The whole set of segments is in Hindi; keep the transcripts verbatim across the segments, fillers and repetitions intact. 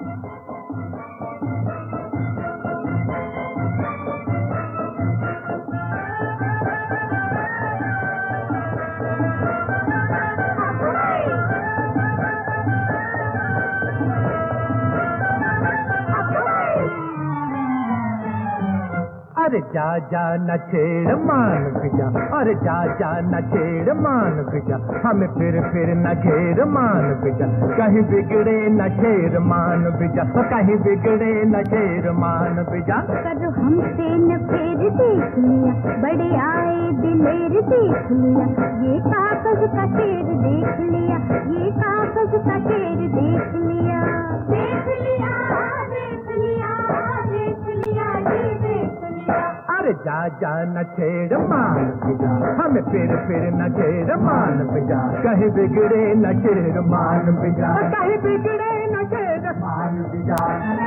अरे जा जा न छेड़ मान बिजा, अरे जा जा न छेड़ मान बिजा, हमें फिर फिर न घेर मान बिजा, कहीं बिगड़े न शेर मान बिजा, कहीं बिगड़े न शेर मान बिजा। करो हमसे न फेर देख लिया, बड़े आए दिलेर देख लिया, ये कागज का शेर देख लिया, ये कागज का शेर देख लिया, देख लिया देख लिया देख लिया ये देख लिया। अरे जा जा न छेड़ मान बिजा, हमें फिर फिर न घेर मान बिजा, कहीं बिगड़े न शेर मान बिजा, कहीं बिगड़े न शेर मान बिजा।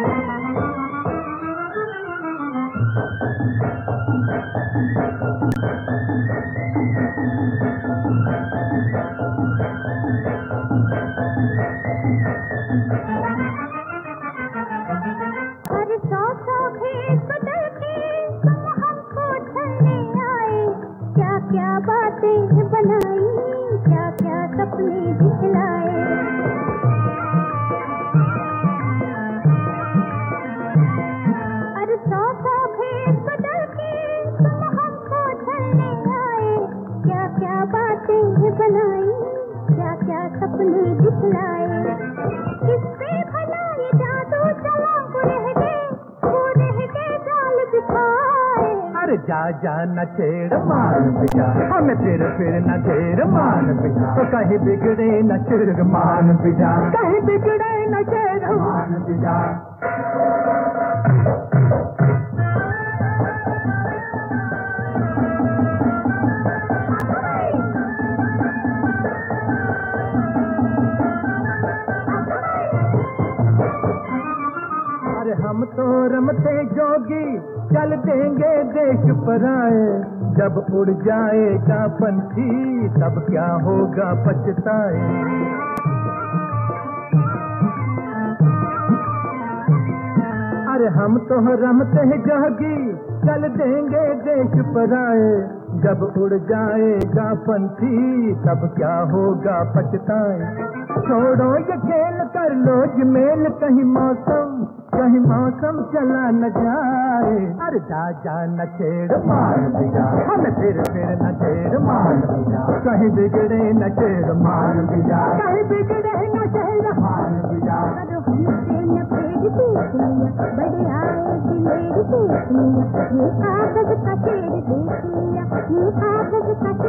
अरे सौ सौ भेद बदल के तुम हमको छलने आए, क्या क्या बातें बनाई, क्या क्या सपने दिखलाए। अरे सौ सौ भेद बदल के तुम हमको छलने आए, क्या क्या बातें बनाई, क्या क्या सपने दिखलाए। किससे भला ये जादू चला, वो रह गए वो रह गए जाल बिछाए। अरे जा जा न छेड़ मान बिजा, हमें फिर फिर न घेर मान बिजा, तो कहीं बिगड़े न शेर मान बिजा, कहीं बिगड़े न शेर मान बिजा। अरे हम तो रमते जोगी, चल देंगे देश पराए, जब उड़ जाएगा पंछी तब क्या होगा पछताए। अरे हम तो रमते जोगी, चल देंगे देश पराए, जब उड़ जाएगा पंछी तब क्या होगा पछताए। छोड़ो ये खेल कर लो जमेल, कहीं मौसम कहीं मौसम चला न जाए। अरे जा जा न छेड़ मान बिजा, हमें फिर फिर न छेड़ मान बिजा, कहीं बिगड़े न शेर मान बिजा, कहीं बिगड़े न शेर मान बिजा। करो हमसे न फेर देख लिया, बड़े आए दिलेर देख लिया, ये कागज का शेर देख लिया, ये कागज का